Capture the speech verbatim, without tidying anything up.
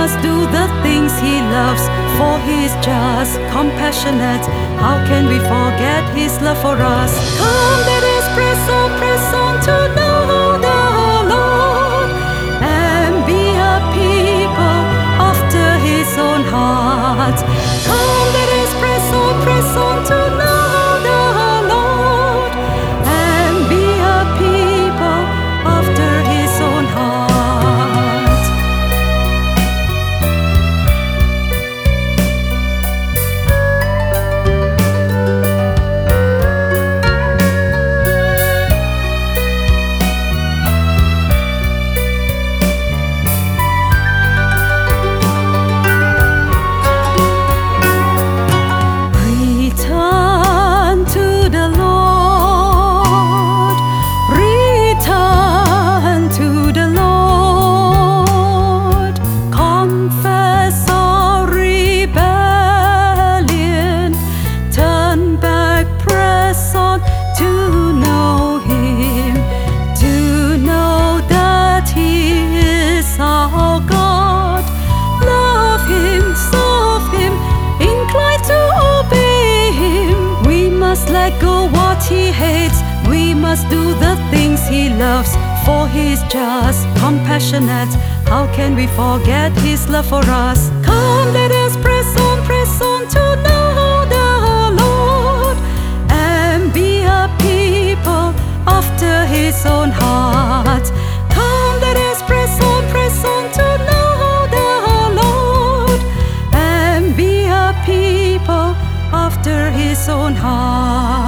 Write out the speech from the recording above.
must do the things He loves, for He is just, compassionate. How can we forget His love for us? Come, let us press on, press on to know the Lord, and be a people after His own heart. Come, let us press on, press on to know the Lord, and be a people after His own heart. Let go what He hates. We must do the things He loves, for He is just, compassionate. How can we forget His love for us? Come, let us press on, press on to know the Lord, and be a people after His own heart. Come, let us press on, press on to know the Lord, and be a people after His own heart.